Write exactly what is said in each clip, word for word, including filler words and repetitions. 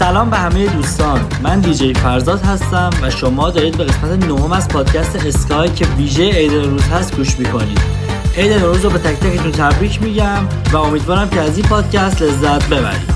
سلام به همه دوستان، من دیجی فرزاد هستم و شما دارید به قسمت نهم از پادکست اسکای که ویژه عید نوروز هست گوش میکنید. عید نوروز رو به تک تکتون تبریک میگم و امیدوارم که از این پادکست لذت ببرید.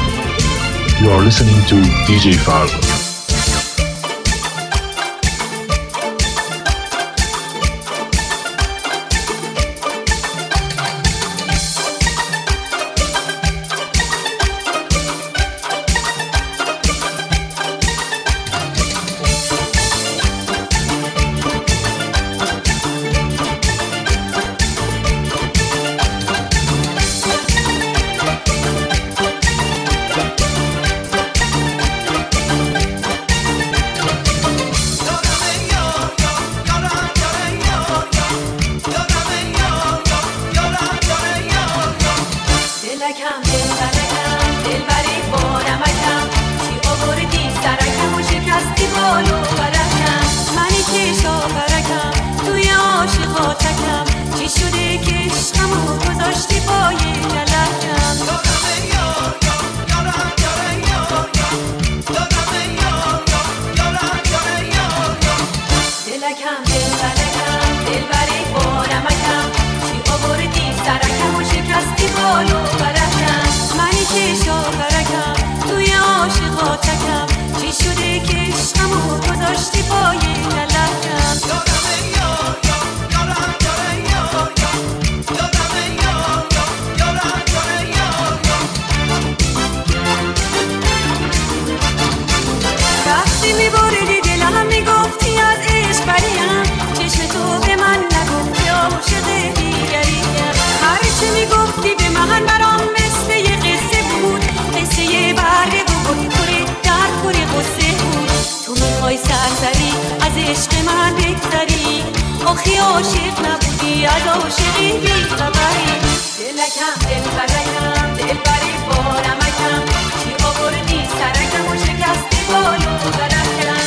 You are listening to دی جی Fargo. تکم، چی شده که عشقمو گذاشتی پای کلکم. وقتی میبریدی دلم میگفتی از عشق بریم، چشم تو به من نگفتی عاشق دیگریم. هرچی میگفتی به من برام مثل یه قصه بود، قصه یه برده بود پره در پره قصه بود. تو میخوای سرسری از عشق من بگذری، آخی عاشق نبودی از عاشقی بیخبری. دلکم دلبرکم دلبری بارمکم، چی آوردی سرکم و شکستی بالو درکم.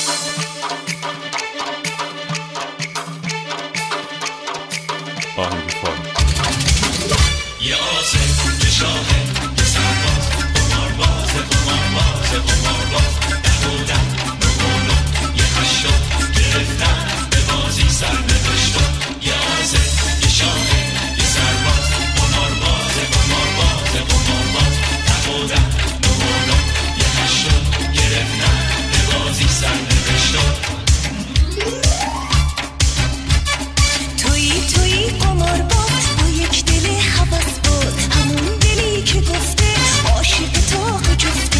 آهنگ فارم یه آزه یه شاهه یه سرباز قمار بازه قمار بازه قمار باز نبودم نمونو یه هشتو گرفتم به بازی سر نوشتو. یه آزه یه شاهه یه سرباز قمار بازه قمار بازه قمار باز نبودم نمونو یه هشتو گرفتم به بازی سر نوشتو. تویی تویی قمار باز با یک دل حواس باز، همون دلی که گفته عاشق تو جفته.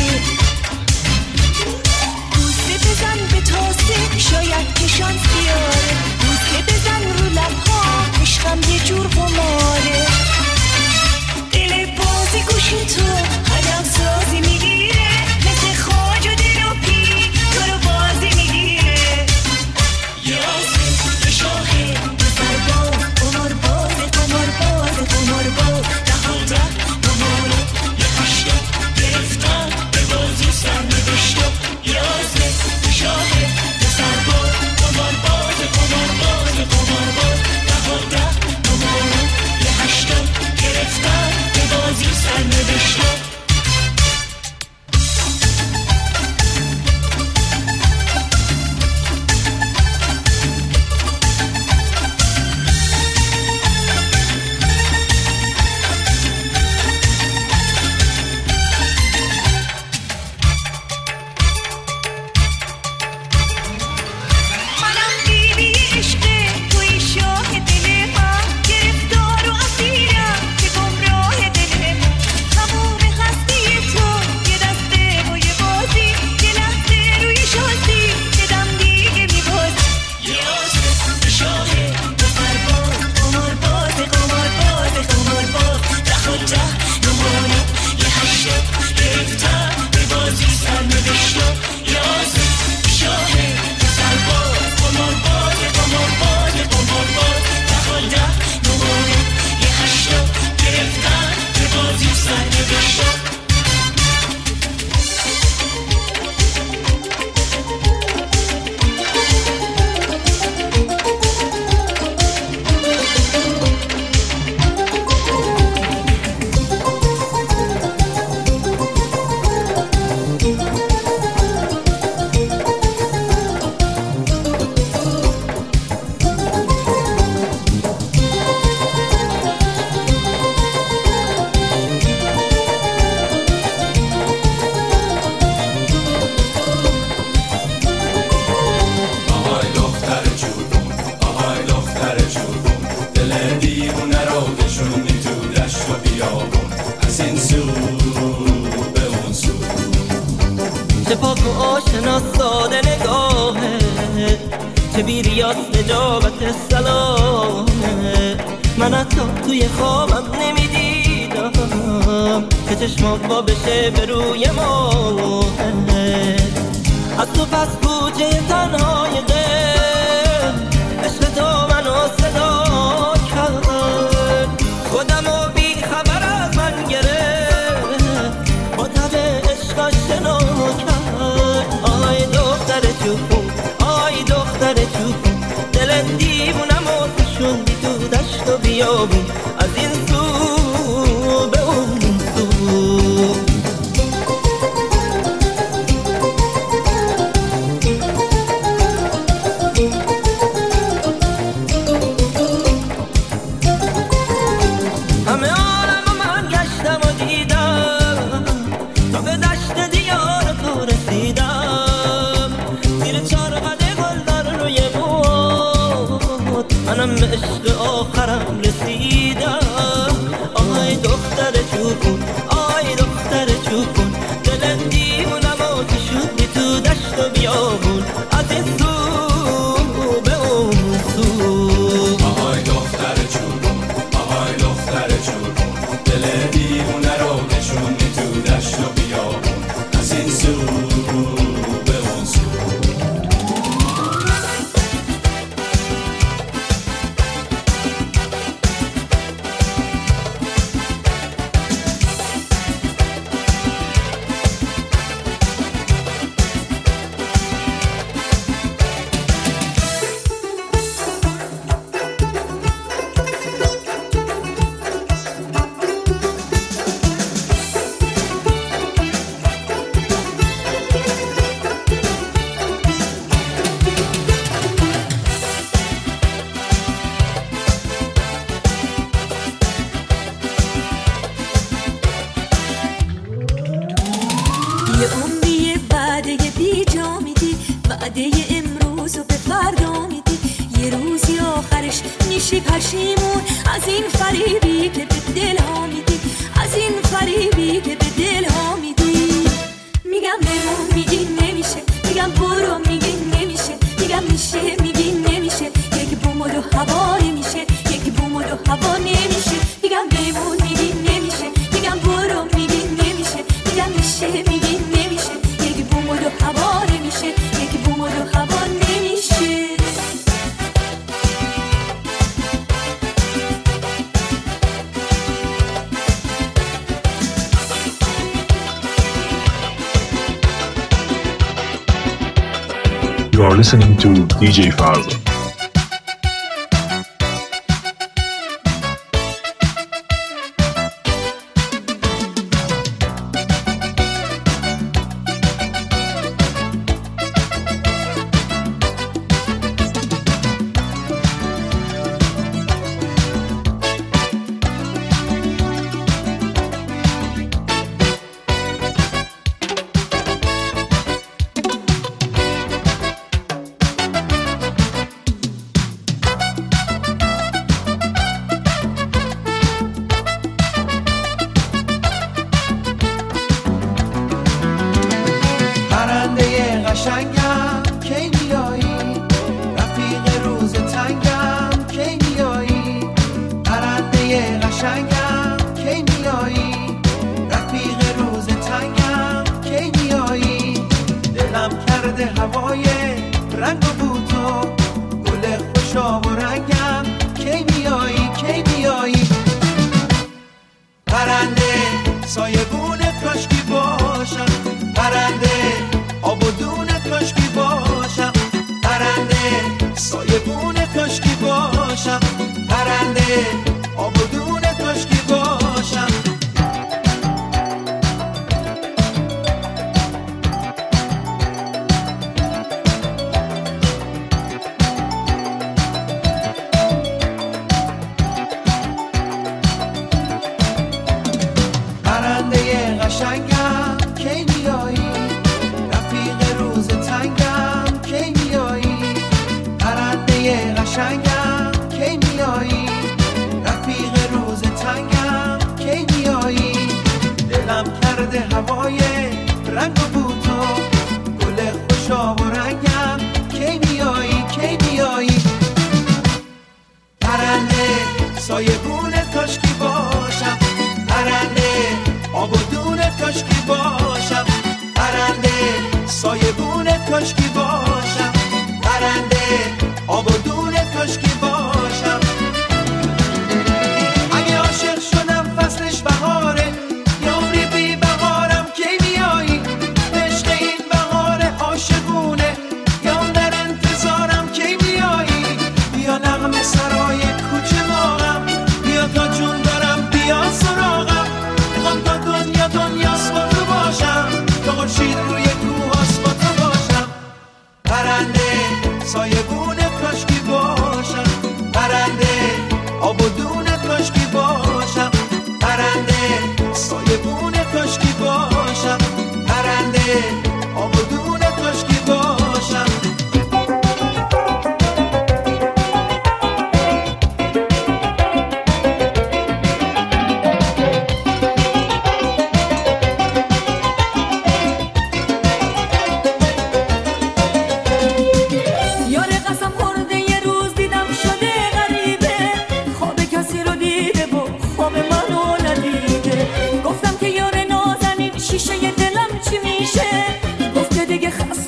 بوسه بزن به تاسه شاید که شانس بیاره، بوسه بزن رو لبها عشقم یه جور قماره. دل بازی گوش تو هدف سازی میگیره، مثل خواج و دل و پی تو رو بازی میگیره. یه آزه یه شاهه یه سرباز قمار بازه قمار بازه قمار باز نهاده نمونو یه هشتو گرفتم به بازی سر نوشتو. یه آزه یه شاهه یه سرباز قمار بازه قمار بازه قمار باز نهاده نمونو یه هشتو گرفتم به بازی سر نوشتو. منم بیبی عشقه توی شاه دل من، گرفتار و اسیرم که گمراه دل من. تموم هستی تو یه دسته و یه بازی، یه لحظه روی شانسی که دم دیگه میبازی. یه آزه یه شاهه یه سرباز قمار بازه قمار بازه قمار باز نهاده نمونو یه هشتو گرفتم به بازی سر نوشتو. یه آزه یه شاهه یه سرباز قمار بازه قمار بازه قمار باز نهاده نمونو یه هشتو گرفتم به بازی سر نوشتو. آهای دختر جوون آهای دختر جوون دل دیوونه رو کشوندی تو دشت و بیابون، از این سو به اون سو. چه پاک و آشنا ساده نگاهه، چه بیریاز نجابت سلامه. من حتی توی خوابم نمیدیدم که چشمات با بشه به روی ماهه. از تو پس کوچه تنهای قلب عشق تو منو صدا کرد، خودمو بی خبر از من گرفت، با تب عشق آشنا کرد. آی دختر جوون آی دختر جوون دل دیوونمو کشوندی تو دشت و بیابون، از این سو به اون سو. همه عالم من گشتم و دیدم تا به دشت دیار تو بیابون از این سو به اون سو. آهای دختر چوبون، آهای دختر چوبون، دل دیوونه رو نشونی تو دشت و بیابون از این سو به اون سو. یه عمری وعده بی جا میدی، وعده امروز و به فردا میدی، یه روزی آخرش میشی پشیمون از این فریبی که به دل ها میدی، از این فریبی که به دل ها میدی. میگم بمون میگی نمیشه، میگم برو میگی نمیشه، میگم میشه میگی نمیشه، یک بومد و هوا نمیشه، یک بومد و هوا نمیشه. میگم بمون میگی نمیشه، میگم برو میگی نمیشه، میگم میشه میگی نمیشه، یک بومد و هوا نمیشه، یک بومد و هوا نمیشه. You are listening to دی جی Farza. قشنگم کی میایی، رفیق روز تنگم کی میایی، پرنده قشنگم کی میایی، رفیق روز تنگم کی میایی. دلم کرده هوای رنگ و بوتو، گل خوشا و رنگم کی میایی، کی میایی. پرنده سایبون کاشکی باشم، پرنده آب و دونه کاشکی باشم، پرنده سایبون کاشکی باشم، پرنده آب و دونه کاشکی باشم. پرنده قشنگم کی میایی، رفیق روز تنگم کی میایی، پرنده قشنگم کی میایی، رفیق روز تنگم کی میایی. دلم کرده هوای رنگ و بوتو، گل خوشا و رنگم کی میایی، کی میایی. پرنده سایبون کاشکی باشم، پرنده آب و دونه کاشکی باشم، پرنده سایبون کاشکی باشم، پرنده آب و دونه کاشکی باشم. اگه عاشق شدم فصلش بهاره، یاری بی بهارم کی میایی، عشق این بهار عاشقونه، یا در انتظارم کی میایی. بیا نغمه سرای کوچه ماغم، بیا تا جون دارم بیا سراغم، میخوام تا دنیا دنیاست با تو باشم، تا خورشید روی کوهاست با تو باشم. پرنده سایبون کاشکی باشم، پرنده آب و دونه کاشکی باشم، پرنده سایبون کاشکی باشم، پرنده آب و دونه کاشکی باشم.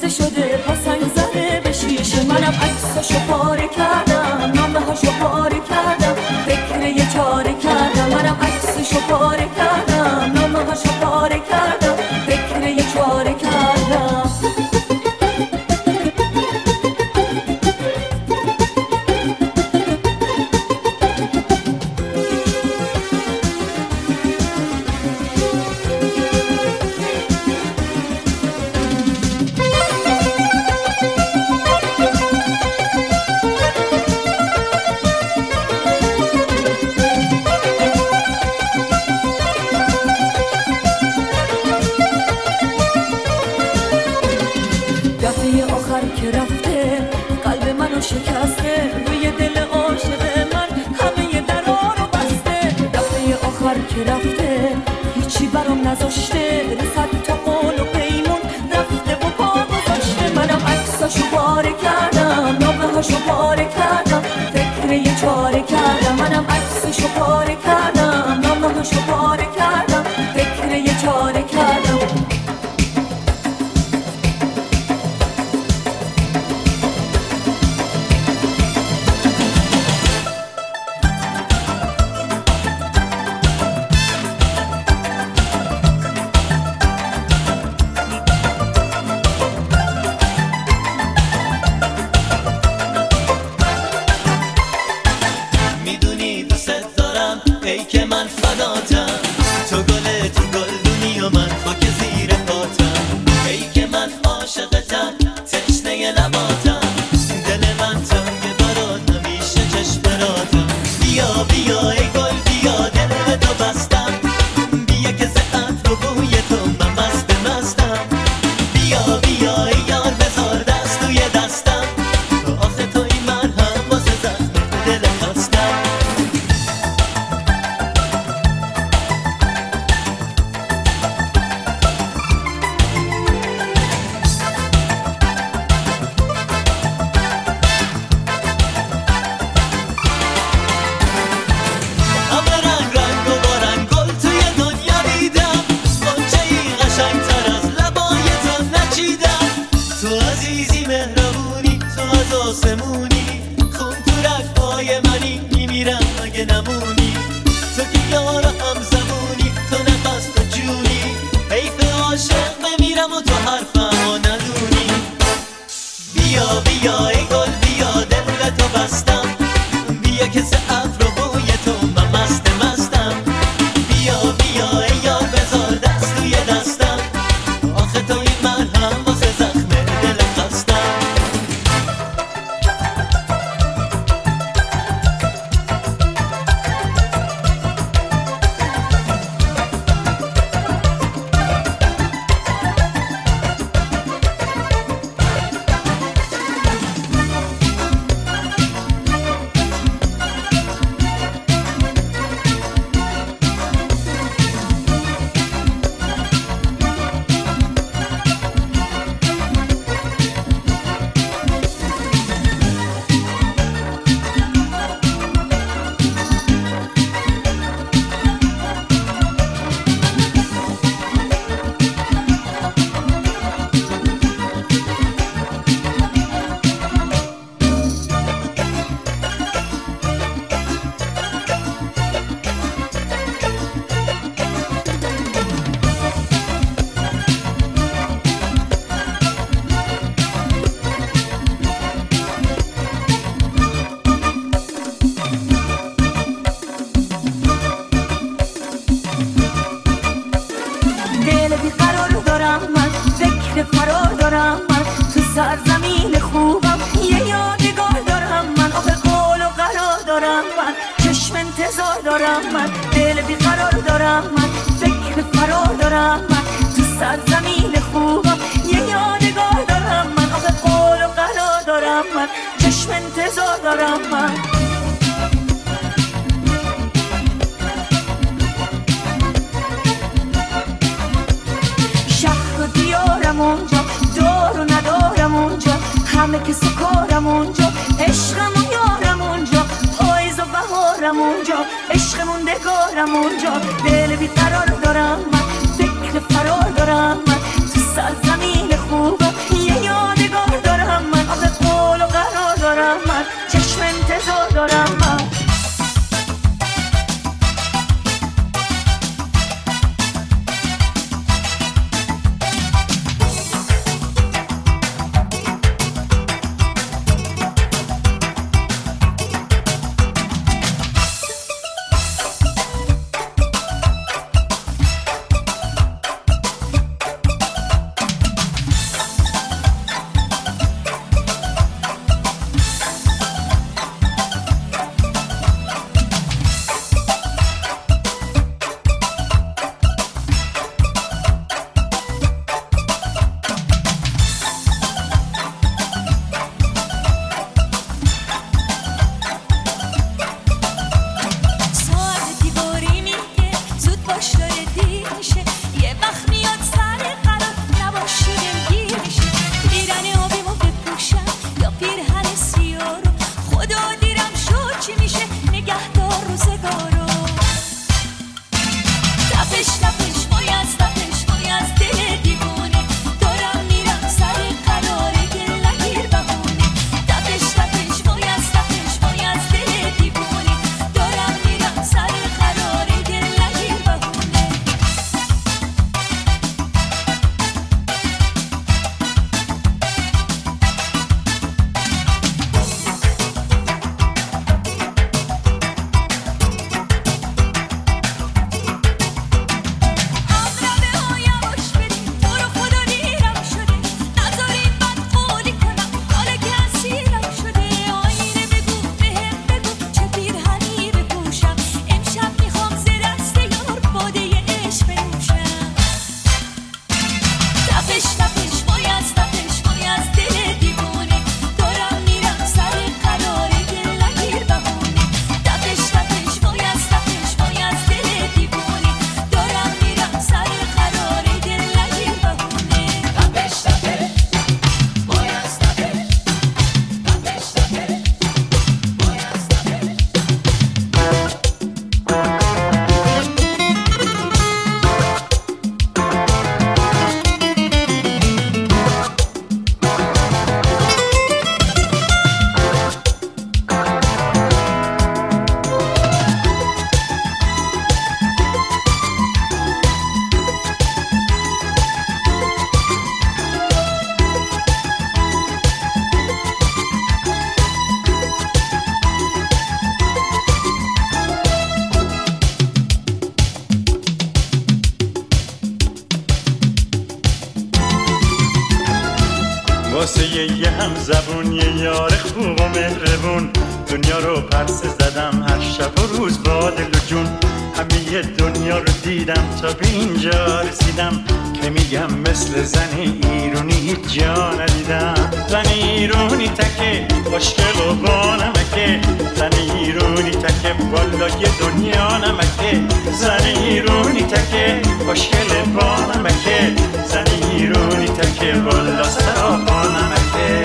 خسته شده پاسنگ زده به شیشه منم عکساشو پاره کردم نامه هاشو پاره کردم فکر یه چاره کردم منم عکساشو پاره کردم نامه هاشو پاره کردم فکر یه چاره کردم شکسته روی دل عاشق من همه درا رو بسته دفعه آخر که رفته هیچی برام نذاشته رو صد تا قول و پیمون رفته و پا گذاشته منم عکساشو پاره کردم نامه هاشو پاره کردم فکر یه چاره کردم منم عکساشو پاره کردم نامه هاشو پاره کردم فکر یه چاره کردم همه که سکارم اونجا عشقم و یارم اونجا پاییز و بهارم اونجا عشق موندگارم اونجا دل بیقرار دارم من فکر فرار دارم من تو سرزمین خوبم یه یار دارم من. واسه یه هم زبون یه یار خوب و مهربون دنیا رو پرسه زدم هر شب و روز با دل و جون همه دنیا رو دیدم تا به اینجا رسیدم که میگم مثل زن ایرونی هیچ جا ندیدم. زن ایرونی تکه خوشگل و با نمکه، زن ایرونی تکه بالای دنیا نمکه، زن ایرونی تکه خوشگل با نمکه، زن ایرونی تکه بالا سرا با نمکه.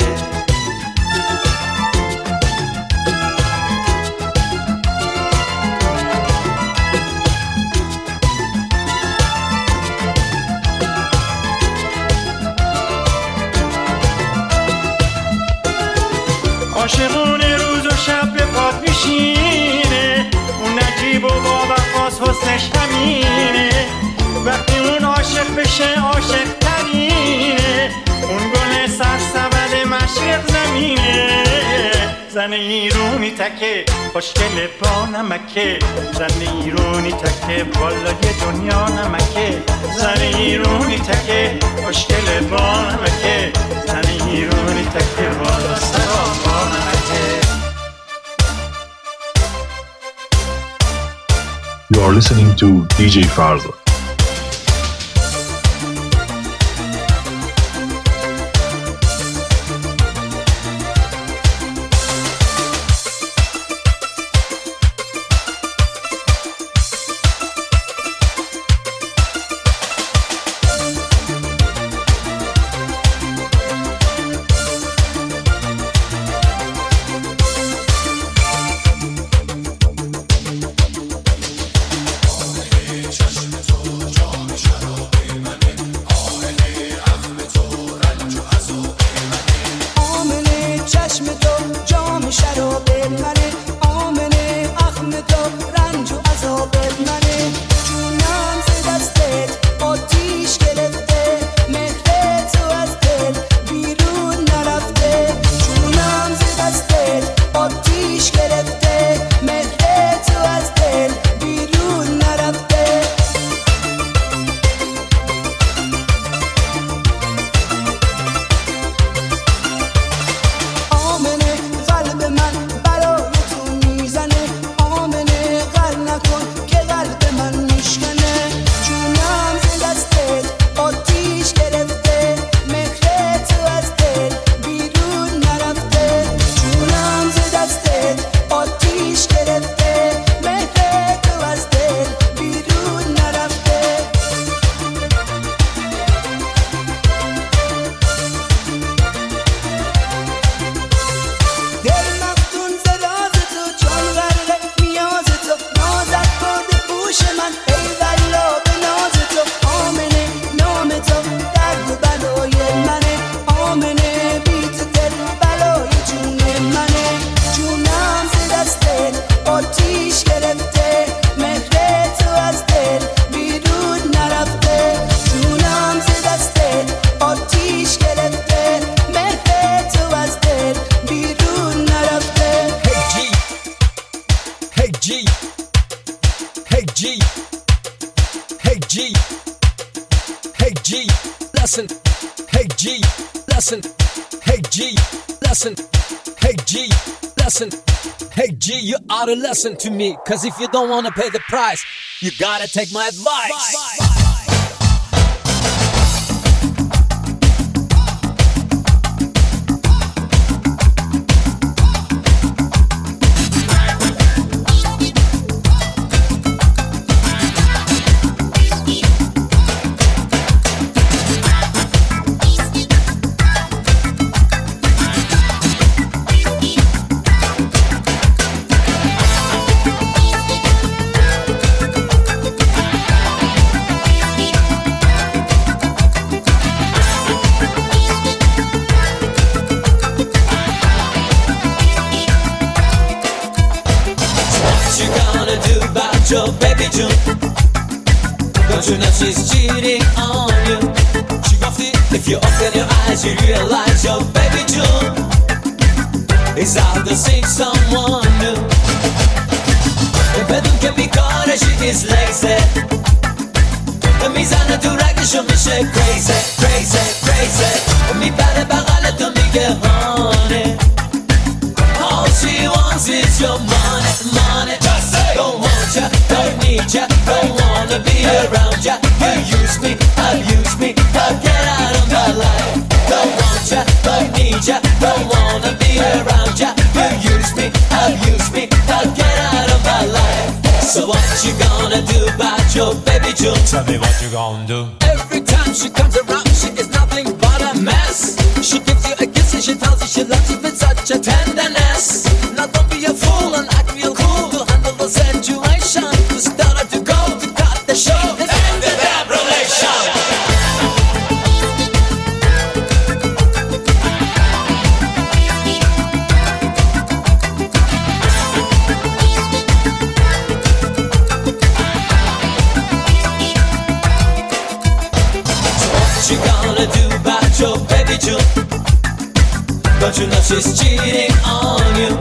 عاشقونه روز و شب به پاد میشینه، اون نجیب و با وفاس حسنش همینه، وقتی اون عاشق بشه عاشق ترینه، اون گل سرسبد مشرق زمینه. زن ایرونی تکه خوشگل با نمکه، زن ایرونی تکه بالای دنیا نمکه، زن ایرونی تکه خوشگل با نمکه، زن ایرونی تکه بالا سرا با نمکه. You are listening to دی جی Farza. چشم تو listen. Hey G, listen. Hey G, listen. Hey G, you ought to listen to me. Cause if you don't wanna pay the price, you gotta take my advice. Your baby June, don't you know she's cheating on you? She gofty, if you open your eyes, you realize your baby June is out to see someone new. The bedroom can be caught and she is lazy. The mizana to rag the show me shake crazy, crazy, crazy. Mi pare bagale to me get honey. All she wants is your money, money. Just say, don't want ya, don't need ya, don't wanna be around ya. You use me, abuse me, but get out of my life. Don't want ya, don't need ya, don't wanna be around ya. You use me, abuse me, but get out of my life. So what you gonna do about your baby June? Tell me what you gonna do. Every time she comes around, she is nothing but a mess. She gives you a kiss and she tells you she loves you with such a tenderness. Now don't be a fool and act real cool to handle the situation. You started to go to cut the show and end the damn relation. What you gonna do about your baby June? Don't you know she's cheating on you?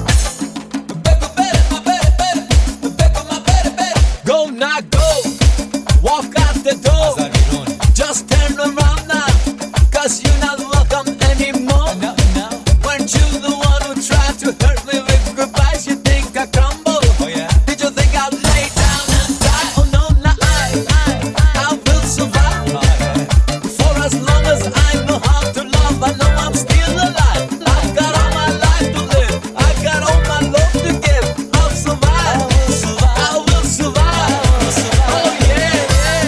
Go now, go. Walk out the door. Just turn around now, cause you're not welcome anymore. No, no. Weren't you the one who tried to hurt me with goodbyes? You think I crumble? Oh yeah. Did you think I'd lay down and die? Oh no, no, I, I, I will survive. Oh, yeah. For as long as I know how to love, I know I'm still alive. I've got all my life to live. I got all my love to give. I'll survive. I will survive. I will survive. I will survive. Oh yeah, yeah,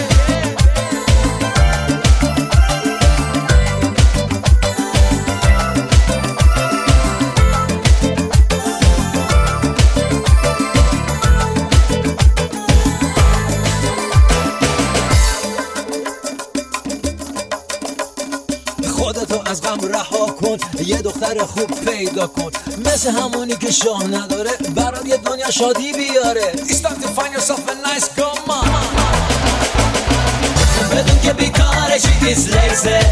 خودتو از غم رها کن، یه دختر خوب پیدا کن، مثل همونی که شاه نداره، برات یه دنیا شادی بیاره. It's time to find yourself a nice girl, mama. بدون که بیکاره she is lazy.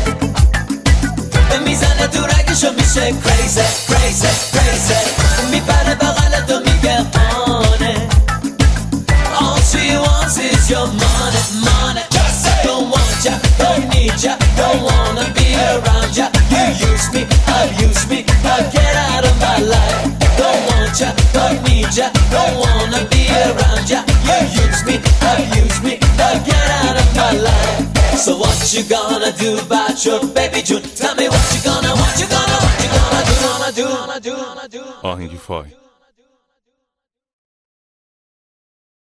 میزنه تو رگشو میشه crazy, crazy, crazy. میپره بغل تو میگه honey. All she wants is your money, money. Don't want ya, don't need ya, don't wanna be around ya. You use me, abuse me, but get out of my life. Don't want ya, don't need ya, don't wanna be around ya. You use me, abuse me, but get out of my life. So what you gonna do about your baby June? Tell me what you gonna, what you gonna, what you gonna do, gonna do, gonna do, gonna do. آهنگ فای